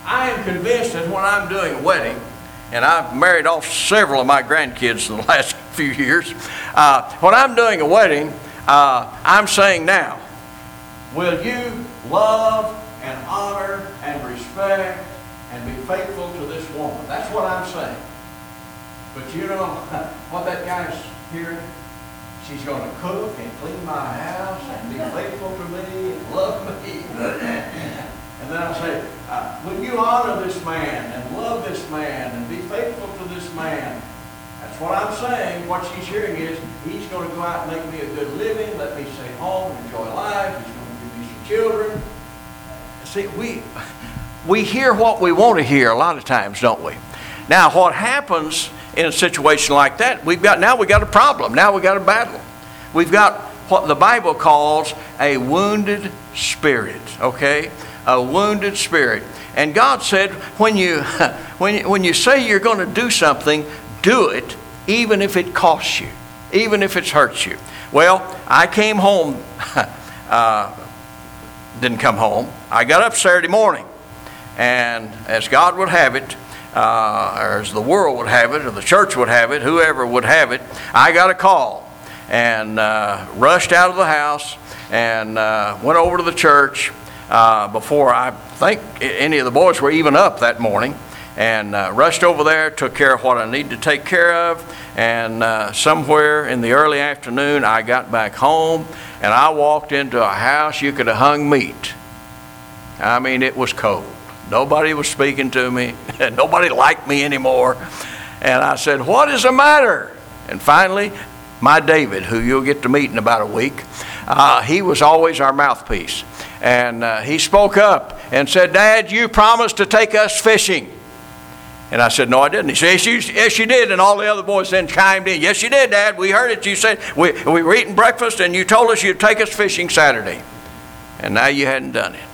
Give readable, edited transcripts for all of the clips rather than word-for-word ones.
I am convinced that when I'm doing a wedding, and I've married off several of my grandkids in the last few years, when I'm doing a wedding, I'm saying now, will you love and honor and respect and be faithful to this woman? That's what I'm saying. But you know what that guy's hearing? She's going to cook and clean my house and be faithful to me and love me. And then I say, will you honor this man and love this man and be faithful to this man? That's what I'm saying. What she's hearing is, he's going to go out and make me a good living, let me stay home, enjoy life. He's going to give me some children. See, we hear what we want to hear a lot of times, don't we? Now, what happens in a situation like that, we got a problem. Now we got a battle. We've got what the Bible calls a wounded spirit, okay? A wounded spirit. And God said, when you say you're going to do something, do it, even if it costs you, even if it hurts you. Well, I came home, didn't come home. I got up Saturday morning, and as God would have it, or as the world would have it, or the church would have it, whoever would have it, I got a call and rushed out of the house and went over to the church before I think any of the boys were even up that morning, and rushed over there, took care of what I needed to take care of, and somewhere in the early afternoon I got back home and I walked into a house you could have hung meat. I mean, it was cold. Nobody was speaking to me. Nobody liked me anymore. And I said, what is the matter? And finally, my David, who you'll get to meet in about a week, he was always our mouthpiece. And he spoke up and said, Dad, you promised to take us fishing. And I said, no, I didn't. He said, yes, you did. And all the other boys then chimed in. Yes, you did, Dad. We heard it. You said, we were eating breakfast and you told us you'd take us fishing Saturday. And now you hadn't done it.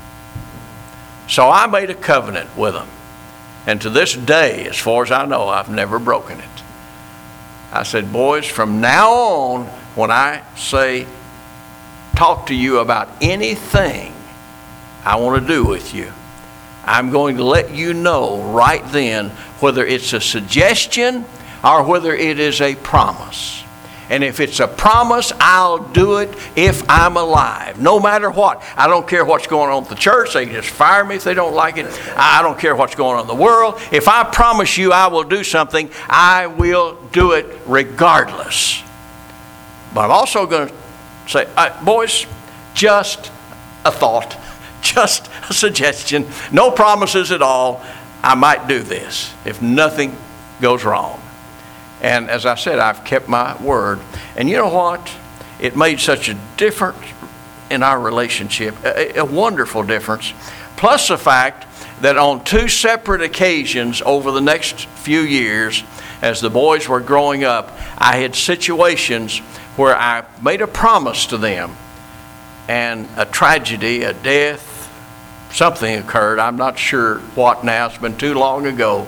So I made a covenant with them. And to this day, as far as I know, I've never broken it. I said, boys, from now on, when I say, talk to you about anything I want to do with you, I'm going to let you know right then whether it's a suggestion or whether it is a promise. And if it's a promise, I'll do it if I'm alive, no matter what. I don't care what's going on at the church. They can just fire me if they don't like it. I don't care what's going on in the world. If I promise you I will do something, I will do it regardless. But I'm also going to say, boys, just a thought, just a suggestion, no promises at all. I might do this if nothing goes wrong. And as I said, I've kept my word. And you know what? It made such a difference in our relationship, a wonderful difference. Plus the fact that on two separate occasions over the next few years, as the boys were growing up, I had situations where I made a promise to them and a tragedy, a death, something occurred. I'm not sure what now. It's been too long ago.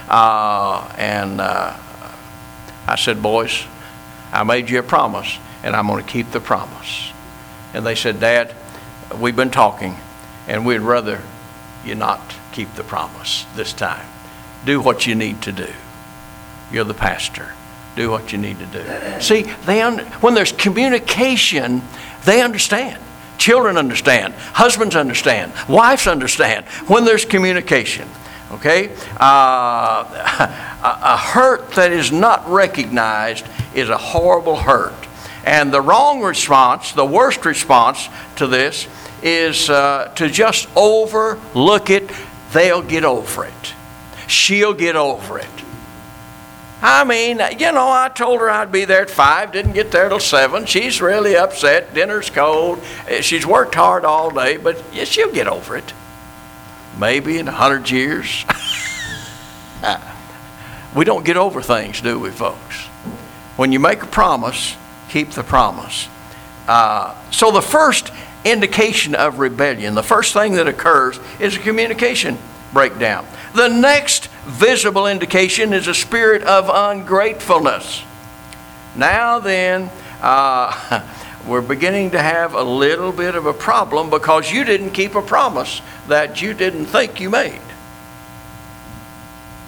I said, boys, I made you a promise, and I'm going to keep the promise. And they said, Dad, we've been talking, and we'd rather you not keep the promise this time. Do what you need to do. You're the pastor. Do what you need to do. See, when there's communication, they understand. Children understand. Husbands understand. Wives understand when there's communication. Okay? A hurt that is not recognized is a horrible hurt. And the wrong response, the worst response to this is to just overlook it. They'll get over it. She'll get over it. I mean, I told her I'd be there at 5, didn't get there till 7. She's really upset. Dinner's cold. She's worked hard all day, but yeah, she'll get over it. Maybe in 100 years. We don't get over things, do we, folks? When you make a promise, keep the promise. So the first indication of rebellion, the first thing that occurs is a communication breakdown. The next visible indication is a spirit of ungratefulness. Now then, we're beginning to have a little bit of a problem because you didn't keep a promise that you didn't think you made.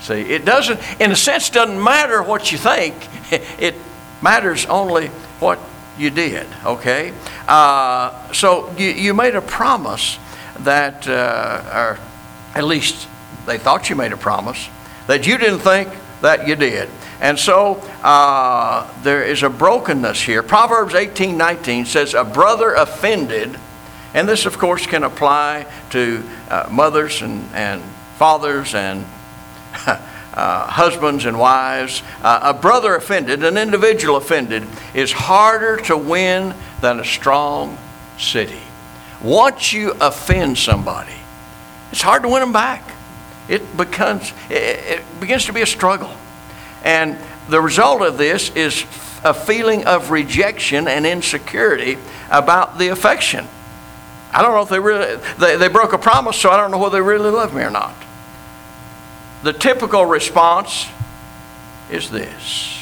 See, it doesn't, in a sense, doesn't matter what you think. It matters only what you did, okay? So you made a promise that, or at least they thought you made a promise, that you didn't think that you did. And so there is a brokenness here. Proverbs 18:19 says, a brother offended, and this of course can apply to mothers and fathers and husbands and wives. A brother offended, an individual offended, is harder to win than a strong city. Once you offend somebody, it's hard to win them back. It begins to be a struggle. And the result of this is a feeling of rejection and insecurity about the affection. I don't know if they broke a promise, so I don't know whether they really love me or not. The typical response is this: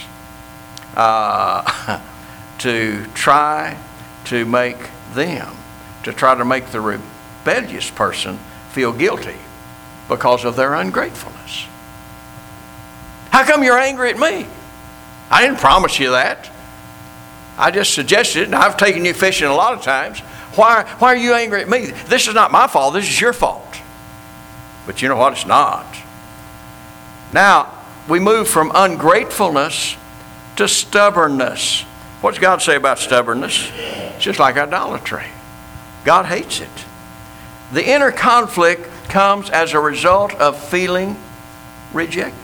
to try to make the rebellious person feel guilty because of their ungratefulness. How come you're angry at me? I didn't promise you that. I just suggested it, and I've taken you fishing a lot of times. Why are you angry at me? This is not my fault. This is your fault. But you know what? It's not. Now, we move from ungratefulness to stubbornness. What does God say about stubbornness? It's just like idolatry. God hates it. The inner conflict comes as a result of feeling rejected.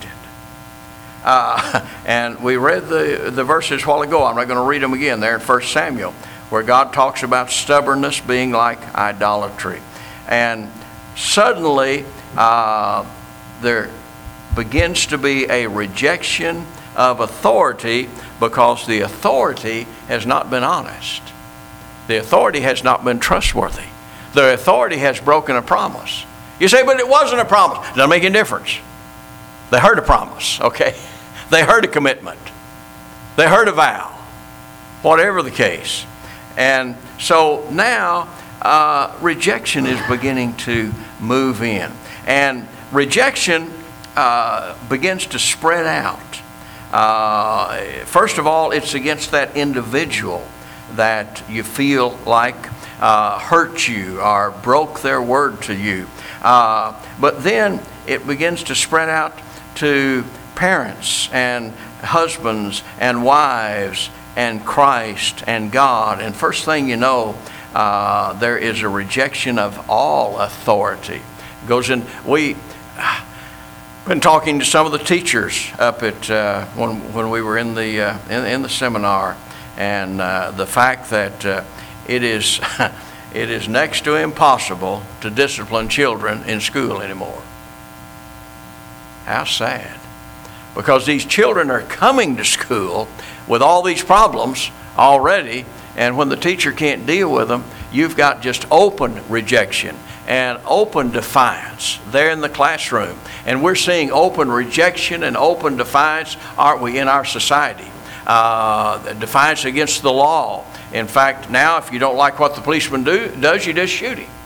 And we read the verses a while ago. I'm not going to read them again. They're in 1 Samuel, where God talks about stubbornness being like idolatry. And suddenly there begins to be a rejection of authority because the authority has not been honest. The authority has not been trustworthy. The authority has broken a promise. You say, but it wasn't a promise. Doesn't make any difference. They heard a promise, okay? They heard a commitment. They heard a vow. Whatever the case. And so now rejection is beginning to move in. And rejection begins to spread out. First of all, it's against that individual that you feel like hurt you or broke their word to you. But then it begins to spread out to parents and husbands and wives and Christ and God. And first thing you know, there is a rejection of all authority. Goes in. We've been talking to some of the teachers up at when we were in the seminar, and the fact that it is next to impossible to discipline children in school anymore. How sad. Because these children are coming to school with all these problems already, and when the teacher can't deal with them, you've got just open rejection and open defiance there in the classroom. And we're seeing open rejection and open defiance, aren't we, in our society? Defiance against the law. In fact, now if you don't like what the policeman does, you just shoot him.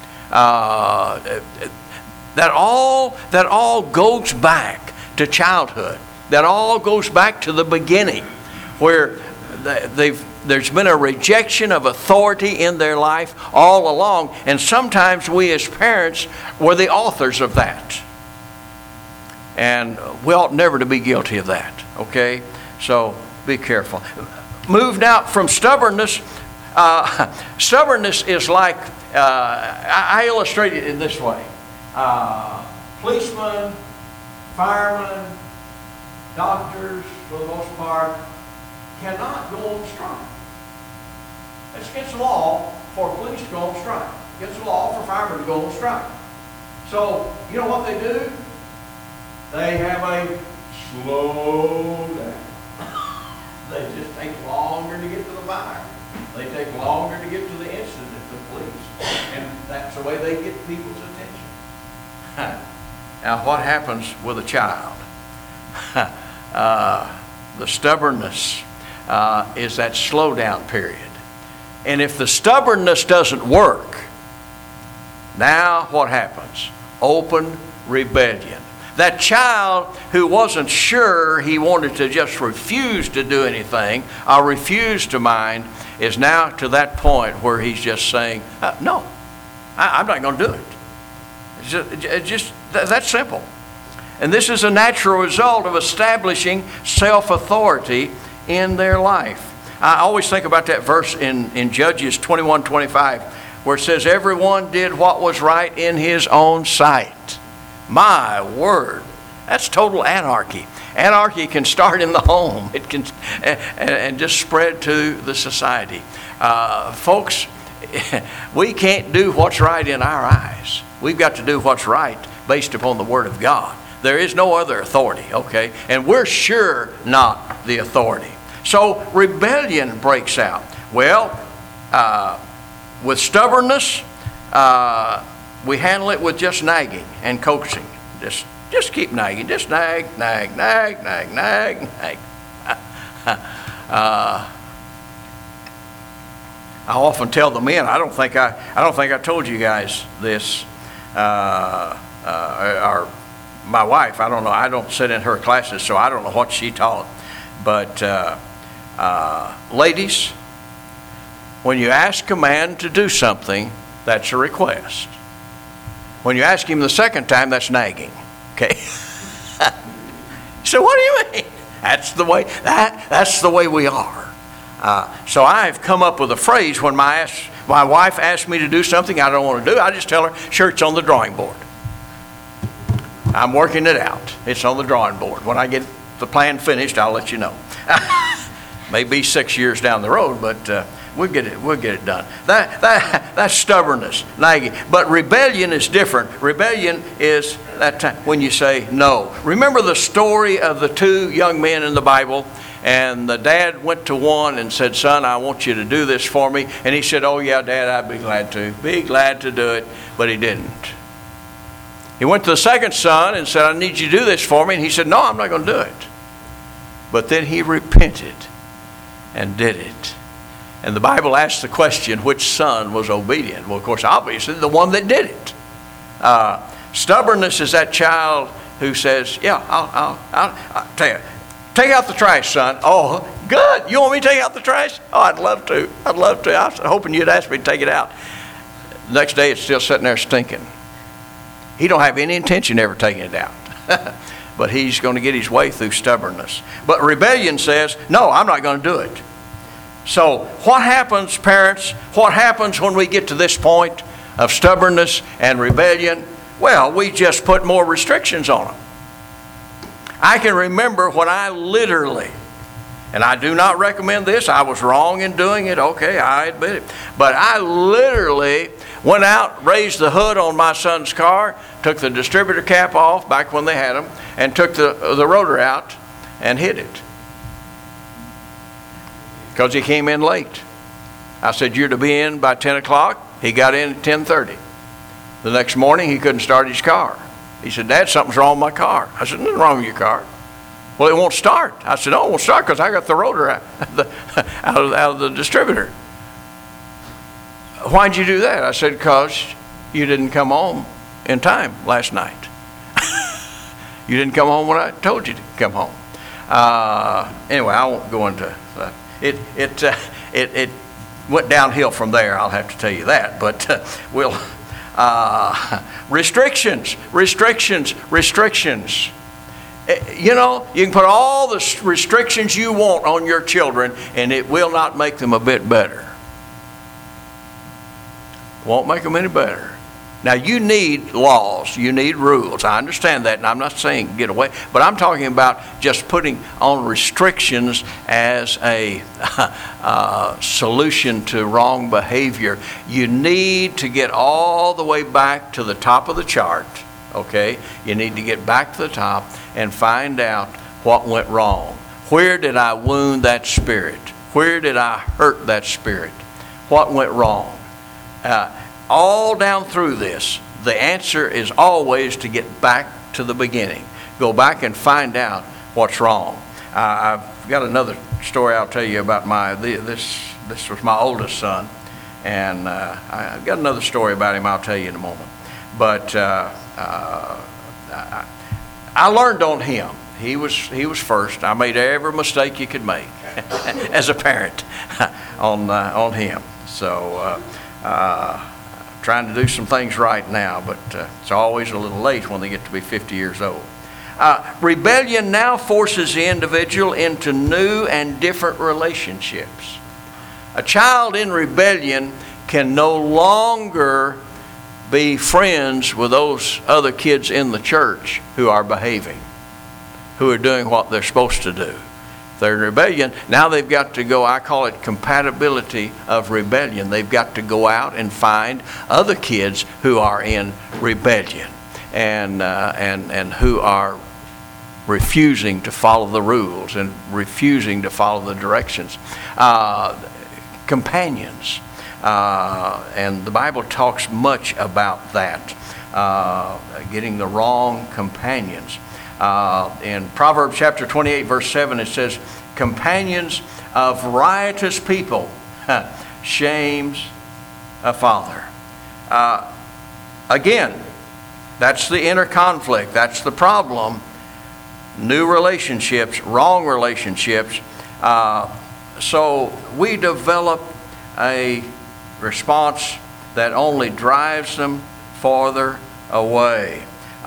That all goes back to childhood. That all goes back to the beginning, where there's been a rejection of authority in their life all along, and sometimes we as parents were the authors of that. And we ought never to be guilty of that, okay? So be careful. Moved out from stubbornness. Stubbornness is like, I illustrate it in this way. Policemen, firemen, doctors, for the most part, cannot go on strike. It's against the law for police to go on strike. Against the law for firemen to go on strike. So, you know what they do? They have a slow down. They just take longer to get to the fire. They take longer to get to the incident to the police. And that's the way they get people's attention. Now, what happens with a child? The stubbornness is that slow down period. And if the stubbornness doesn't work, now what happens? Open rebellion. That child who wasn't sure, he wanted to just refuse to do anything or refuse to mind, is now to that point where he's just saying, no, I'm not going to do it. It's just that simple. And this is a natural result of establishing self-authority in their life. I always think about that verse in Judges 21:25, where it says, everyone did what was right in his own sight. My word, that's total anarchy. Anarchy can start in the home. It can and just spread to the society. Folks, we can't do what's right in our eyes. We've got to do what's right based upon the Word of God. There is no other authority, okay? And we're sure not the authority. So rebellion breaks out. Well, with stubbornness, we handle it with just nagging and coaxing. Just keep nagging. Just nag. I often tell the men, I don't think I told you guys this, or my wife, I don't know. I don't sit in her classes, so I don't know what she taught. But ladies, when you ask a man to do something, that's a request. When you ask him the second time, that's nagging. Okay. So what do you mean? That's the way we are. So I've come up with a phrase when my wife asks me to do something I don't want to do. I just tell her, sure, it's on the drawing board. I'm working it out. It's on the drawing board. When I get the plan finished, I'll let you know. Maybe 6 years down the road, but we'll get it done. That's stubbornness, nagging. But rebellion is different. Rebellion is that time when you say no. Remember the story of the two young men in the Bible? And the dad went to one and said, son, I want you to do this for me. And he said, oh yeah, Dad, I'd be glad to do it. But he didn't. He went to the second son and said, I need you to do this for me. And he said, no, I'm not going to do it. But then he repented and did it. And the Bible asks the question, which son was obedient? Well, of course, obviously, the one that did it. Stubbornness is that child who says, yeah, I'll tell you. Take out the trash, son. Oh, good. You want me to take out the trash? Oh, I'd love to. I was hoping you'd ask me to take it out. The next day, it's still sitting there stinking. He don't have any intention of ever taking it out. But he's going to get his way through stubbornness. But rebellion says, no, I'm not going to do it. So what happens, parents? What happens when we get to this point of stubbornness and rebellion? Well, we just put more restrictions on them. I can remember when I literally, and I do not recommend this, I was wrong in doing it, okay, I admit it. But I literally went out, raised the hood on my son's car, took the distributor cap off, back when they had them, and took the rotor out and hid it. Because he came in late. I said, you're to be in by 10 o'clock. He got in at 10:30. The next morning, he couldn't start his car. He said, Dad, something's wrong with my car. I said, nothing wrong with your car. Well, it won't start. I said, no, it won't start because I got the rotor out of the distributor. Why'd you do that? I said, because you didn't come home in time last night. You didn't come home when I told you to come home. Anyway, I won't go into that. It went downhill from there, I'll have to tell you that. But we'll... restrictions. You know, you can put all the restrictions you want on your children and it will not make them a bit better. Won't make them any better. Now, you need laws, you need rules. I understand that, and I'm not saying get away, but I'm talking about just putting on restrictions as a solution to wrong behavior. You need to get all the way back to the top of the chart, okay? You need to get back to the top and find out what went wrong. Where did I wound that spirit? Where did I hurt that spirit? What went wrong? All down through this, the answer is always to get back to the beginning. Go back and find out what's wrong. I've got another story I'll tell you about this was my oldest son, and I've got another story about him I'll tell you in a moment. But I learned on him. He was first. I made every mistake you could make as a parent on him. So trying to do some things right now, but it's always a little late when they get to be 50 years old. Rebellion now forces the individual into new and different relationships. A child in rebellion can no longer be friends with those other kids in the church who are behaving, who are doing what they're supposed to do. If they're in rebellion, now they've got to go, I call it compatibility of rebellion. They've got to go out and find other kids who are in rebellion and who are refusing to follow the rules and refusing to follow the directions. Companions. And the Bible talks much about that, getting the wrong companions. In Proverbs chapter 28, verse 7, it says, companions of riotous people shames a father. Again, that's the inner conflict. That's the problem. New relationships, wrong relationships. So we develop a response that only drives them farther away.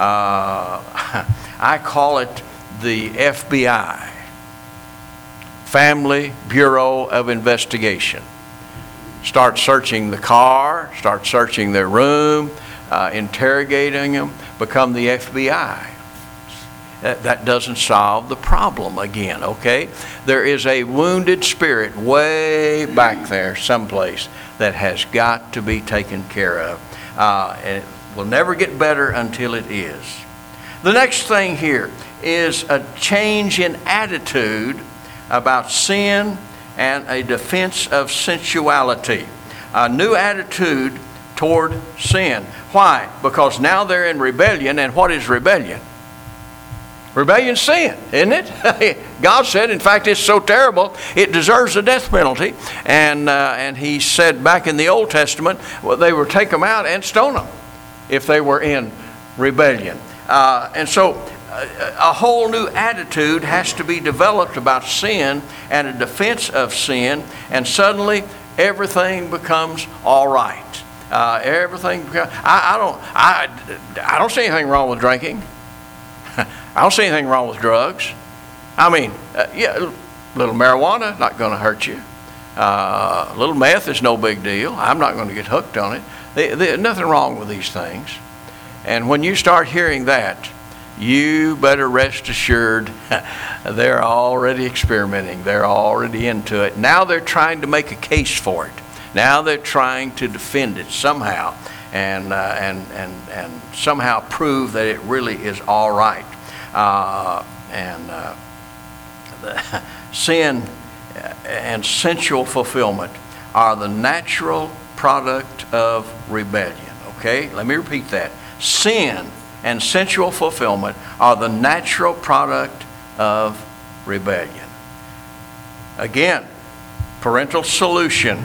I call it the FBI, Family Bureau of Investigation. Start searching the car, start searching their room, interrogating them, become the FBI. That doesn't solve the problem again, okay? There is a wounded spirit way back there someplace that has got to be taken care of. And it will never get better until it is. The next thing here is a change in attitude about sin and a defense of sensuality. A new attitude toward sin. Why? Because now they're in rebellion, and what is rebellion? Rebellion's sin, isn't it? God said, in fact, it's so terrible, it deserves a death penalty. And he said back in the Old Testament, well, they would take them out and stone them if they were in rebellion. And so a whole new attitude has to be developed about sin and a defense of sin, and suddenly everything becomes all right. Everything becomes, I don't see anything wrong with drinking. I don't see anything wrong with drugs. I mean, yeah, a little marijuana, not going to hurt you. A little meth is no big deal. I'm not going to get hooked on it. There's nothing wrong with these things. And when you start hearing that, you better rest assured they're already experimenting. They're already into it. Now they're trying to make a case for it. Now they're trying to defend it somehow and somehow prove that it really is all right. Sin and sensual fulfillment are the natural product of rebellion. Okay, let me repeat that. Sin and sensual fulfillment are the natural product of rebellion. Again, parental solution.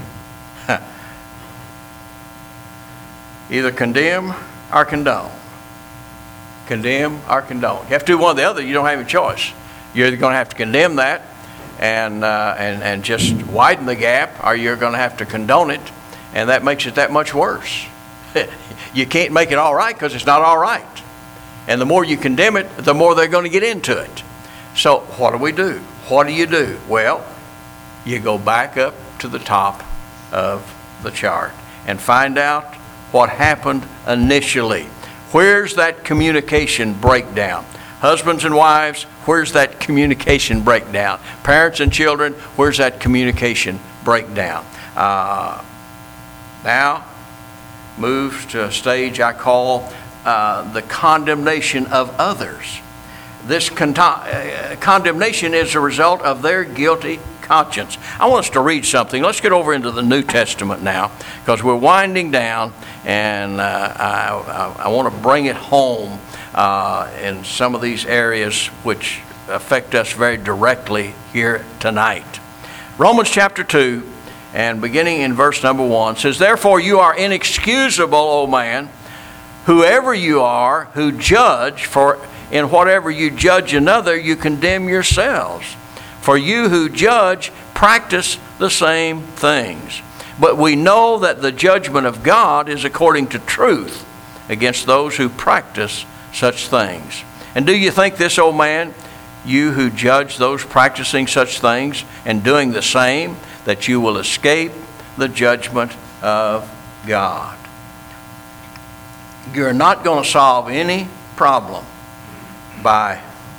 Either condemn or condone. Condemn or condone. You have to do one or the other. You don't have any choice. You're either going to have to condemn that and just widen the gap, or you're going to have to condone it, and that makes it that much worse. You can't make it all right because it's not all right. And the more you condemn it, the more they're going to get into it. So what do we do? What do you do? Well, you go back up to the top of the chart and find out what happened initially. Where's that communication breakdown? Husbands and wives, where's that communication breakdown? Parents and children, where's that communication breakdown? Now, moves to a stage I call the condemnation of others. This condemnation is a result of their guilty conscience. I want us to read something. Let's get over into the New Testament now, because we're winding down, and I want to bring it home in some of these areas which affect us very directly here tonight. Romans chapter 2, and beginning in verse number 1, says, "Therefore you are inexcusable, O man, whoever you are, who judge, for in whatever you judge another, you condemn yourselves. For you who judge practice the same things. But we know that the judgment of God is according to truth against those who practice such things. And do you think this, O man, you who judge those practicing such things and doing the same, that you will escape the judgment of God? You're not going to solve any problem by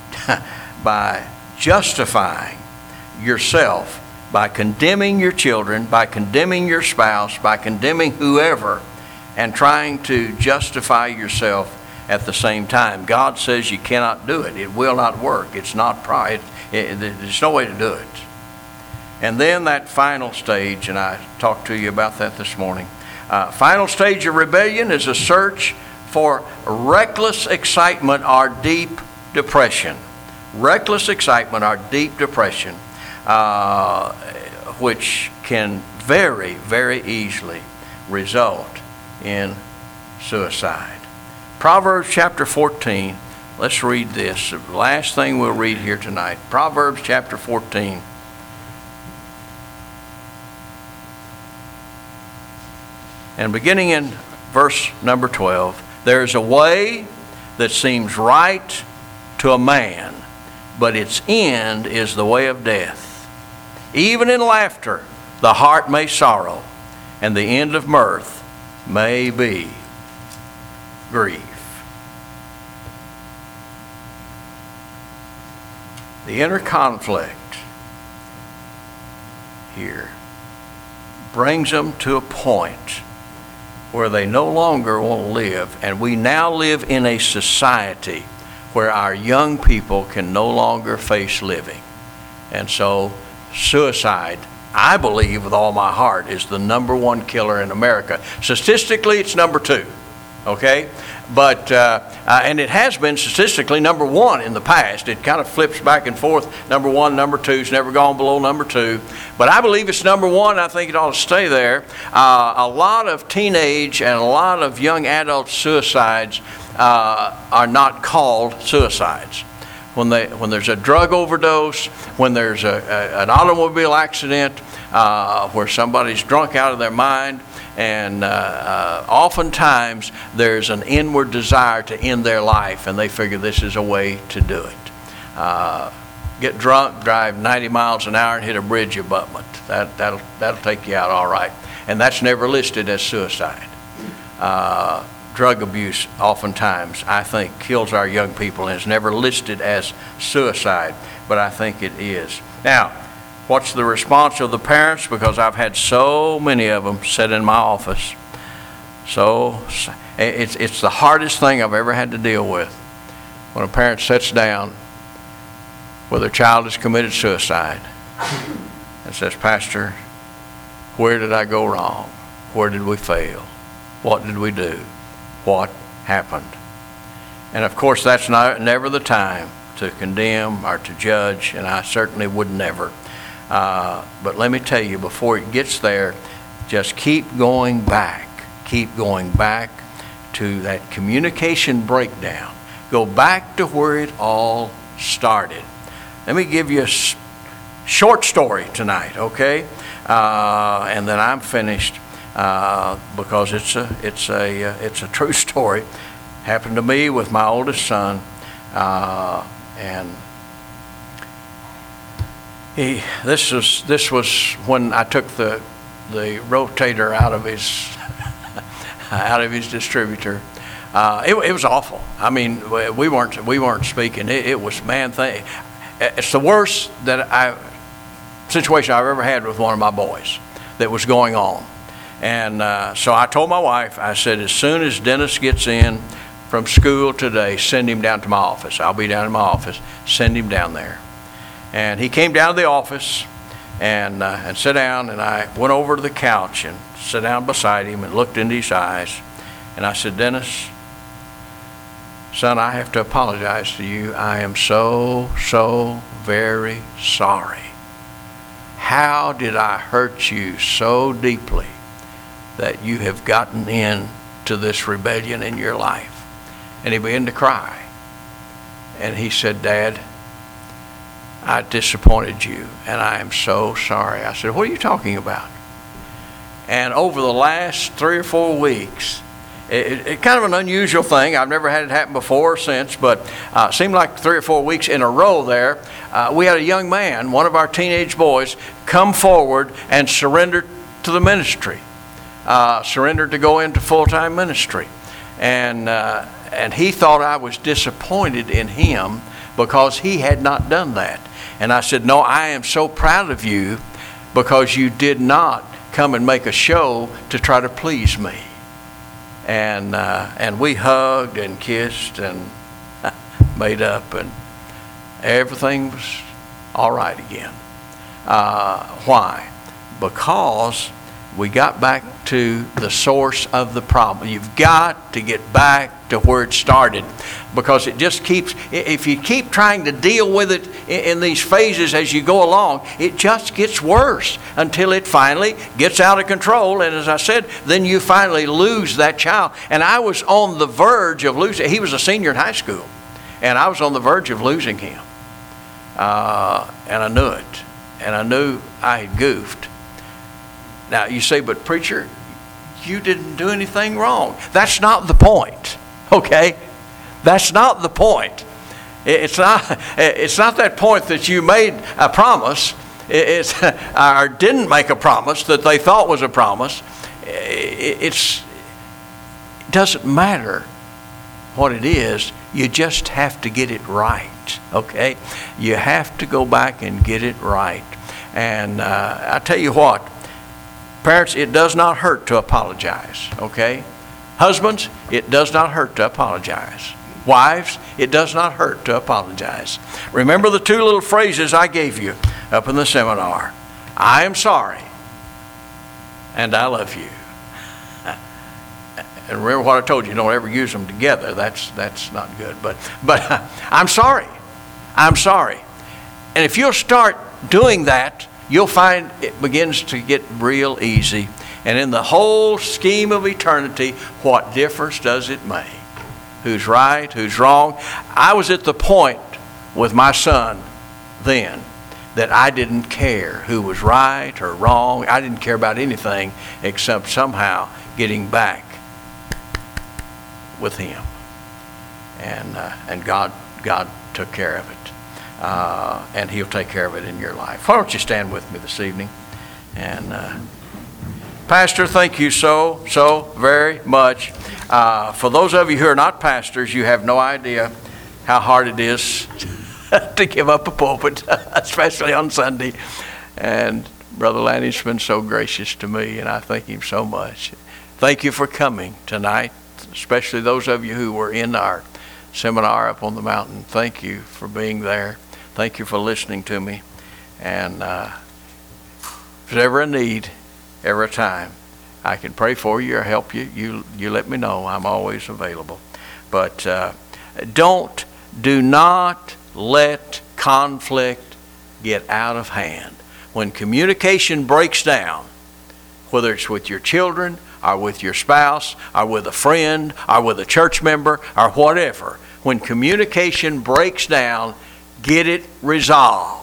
justifying yourself, by condemning your children, by condemning your spouse, by condemning whoever, and trying to justify yourself at the same time. God says you cannot do it. It will not work. It's not pride. There's no way to do it. And then that final stage, and I talked to you about that this morning. Final stage of rebellion is a search for reckless excitement or deep depression. Reckless excitement or deep depression, which can very, very easily result in suicide. Proverbs chapter 14, let's read this. The last thing we'll read here tonight. Proverbs chapter 14. And beginning in verse number 12, there's a way that seems right to a man, but its end is the way of death. Even in laughter, the heart may sorrow, and the end of mirth may be grief. The inner conflict here brings them to a point where they no longer want to live. And we now live in a society where our young people can no longer face living. And so suicide, I believe with all my heart, is the number one killer in America. Statistically, it's number two, okay? But, and it has been statistically number one in the past. It kind of flips back and forth. Number one, number two. It's never gone below number two. But I believe it's number one. I think it ought to stay there. A lot of teenage and a lot of young adult suicides are not called suicides. When there's a drug overdose, when there's an automobile accident, where somebody's drunk out of their mind, and oftentimes there's an inward desire to end their life, and they figure this is a way to do it. Get drunk, drive 90 miles an hour, and hit a bridge abutment. That'll take you out all right. And that's never listed as suicide. Drug abuse oftentimes, I think, kills our young people and is never listed as suicide, but I think it is. Now, what's the response of the parents? Because I've had so many of them sit in my office. So it's the hardest thing I've ever had to deal with. When a parent sits down where their child has committed suicide and says, "Pastor, where did I go wrong? Where did we fail? What did we do? What happened?" And of course, that's never the time to condemn or to judge, and I certainly would never. But let me tell you, before it gets there, just keep going back. Keep going back to that communication breakdown. Go back to where it all started. Let me give you a short story tonight, okay? And then I'm finished, because it's a true story. Happened to me with my oldest son, and this was when I took the rotator out of his distributor. It was awful. I mean, we weren't speaking. It was thing. It's the worst situation I've ever had with one of my boys that was going on. And so I told my wife, I said, as soon as Dennis gets in from school today, send him down to my office. I'll be down in my office. Send him down there. And he came down to the office and sat down, and I went over to the couch and sat down beside him and looked into his eyes. And I said, "Dennis, son, I have to apologize to you. I am so very sorry. How did I hurt you so deeply that you have gotten into this rebellion in your life?" And he began to cry. And he said, Dad, I disappointed you, and I am so sorry. I said, what are you talking about? And over the last 3 or 4 weeks, it kind of an unusual thing. I've never had it happen before or since, but it seemed like 3 or 4 weeks in a row there, we had a young man, one of our teenage boys, come forward and surrender to the ministry, surrendered to go into full-time ministry. And he thought I was disappointed in him because he had not done that. And I said, no, I am so proud of you because you did not come and make a show to try to please me. And we hugged and kissed and made up, and everything was all right again. Why? Because we got back to the source of the problem. You've got to get back to where it started, because it just keeps, if you keep trying to deal with it in these phases as you go along, it just gets worse until it finally gets out of control. And as I said, then you finally lose that child. And I was on the verge of losing. He was a senior in high school, and I was on the verge of losing him. And I knew it, and I knew I had goofed. Now, you say, but preacher, you didn't do anything wrong. That's not the point, okay? That's not the point. It's not that point that you made a promise, or didn't make a promise that they thought was a promise. It doesn't matter what it is. You just have to get it right, okay? You have to go back and get it right. And I tell you what, parents, it does not hurt to apologize, okay? Husbands, it does not hurt to apologize. Wives, it does not hurt to apologize. Remember the 2 little phrases I gave you up in the seminar. I am sorry, and I love you. And remember what I told you, don't ever use them together. That's not good. But I'm sorry. I'm sorry. And if you'll start doing that, you'll find it begins to get real easy. And in the whole scheme of eternity, what difference does it make? Who's right, who's wrong? I was at the point with my son then that I didn't care who was right or wrong. I didn't care about anything except somehow getting back with him. And God took care of it. And he'll take care of it in your life. Why don't you stand with me this evening? And Pastor, thank you so very much. For those of you who are not pastors, you have no idea how hard it is to give up a pulpit, especially on Sunday. And Brother Lanny's been so gracious to me, and I thank him so much. Thank you for coming tonight, especially those of you who were in our seminar up on the mountain. Thank you for being there. Thank you for listening to me. And if there's ever a need, ever a time, I can pray for you or help you. You let me know. I'm always available. But do not let conflict get out of hand. When communication breaks down, whether it's with your children or with your spouse or with a friend or with a church member or whatever, when communication breaks down, get it resolved.